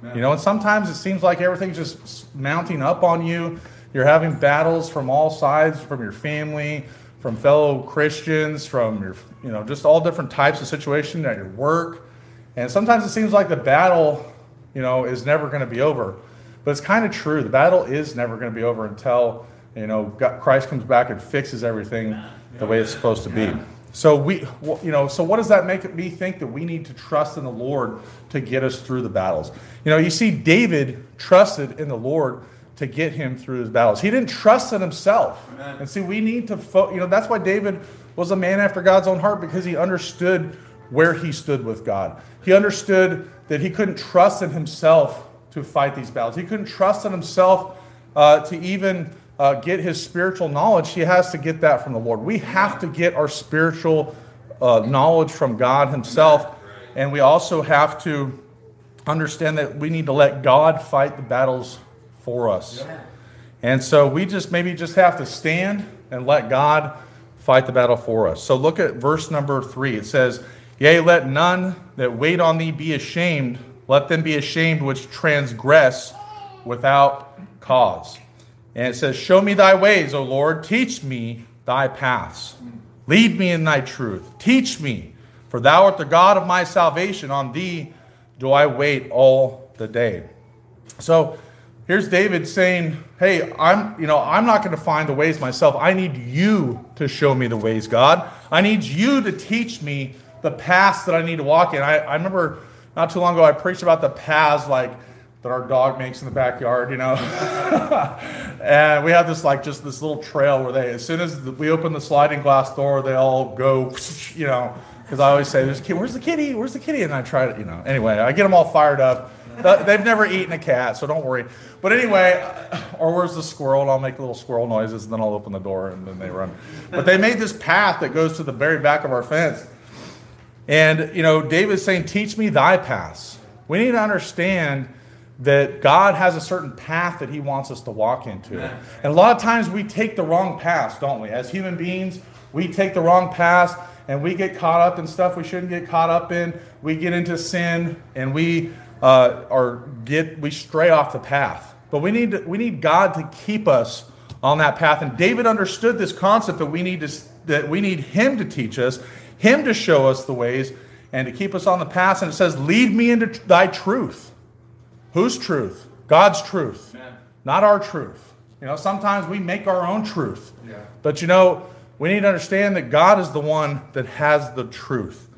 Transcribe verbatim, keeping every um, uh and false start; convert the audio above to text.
You know, and sometimes it seems like everything's just mounting up on you. You're having battles from all sides, from your family, from fellow Christians, from your, you know, just all different types of situations at your work. And sometimes it seems like the battle, you know, is never going to be over. But it's kind of true. The battle is never going to be over until, you know, God, Christ comes back and fixes everything the way it's supposed to be. So we, you know, so what does that make me think? That we need to trust in the Lord to get us through the battles. You know, you see, David trusted in the Lord to get him through his battles. He didn't trust in himself. Amen. And see, we need to, fo- you know, that's why David was a man after God's own heart, because he understood where he stood with God. He understood that he couldn't trust in himself to fight these battles. He couldn't trust in himself uh, to even uh, get his spiritual knowledge. He has to get that from the Lord. We have to get our spiritual uh, knowledge from God himself. And we also have to understand that we need to let God fight the battles for us. Yeah. And so we just maybe just have to stand and let God fight the battle for us. So look at verse number three. It says, "Yea, let none that wait on thee be ashamed. Let them be ashamed which transgress without cause." And it says, "Show me thy ways, O Lord. Teach me thy paths. Lead me in thy truth. Teach me, for thou art the God of my salvation. On thee do I wait all the day." So here's David saying, hey, I'm, you know, I'm not going to find the ways myself. I need you to show me the ways, God. I need you to teach me the paths that I need to walk in. I, I remember not too long ago, I preached about the paths like that our dog makes in the backyard, you know. And we have this like just this little trail where they, as soon as we open the sliding glass door, they all go, you know, because I always say, "There's a kid. Where's the kitty? Where's the kitty?" And I try to, you know. Anyway, I get them all fired up. They've never eaten a cat, so don't worry. But anyway, or where's the squirrel? And I'll make little squirrel noises, and then I'll open the door, and then they run. But they made this path that goes to the very back of our fence. And, you know, David's saying, teach me thy paths. We need to understand that God has a certain path that he wants us to walk into. And a lot of times we take the wrong paths, don't we? As human beings, we take the wrong paths, and we get caught up in stuff we shouldn't get caught up in. We get into sin, and we uh, or get we stray off the path. But we need to, we need God to keep us on that path. And David understood this concept that we need to that we need him to teach us, him to show us the ways, and to keep us on the path. And it says, "Lead me into thy truth." Whose truth? God's truth, Amen. Not our truth. You know, sometimes we make our own truth. Yeah. But you know, we need to understand that God is the one that has the truth.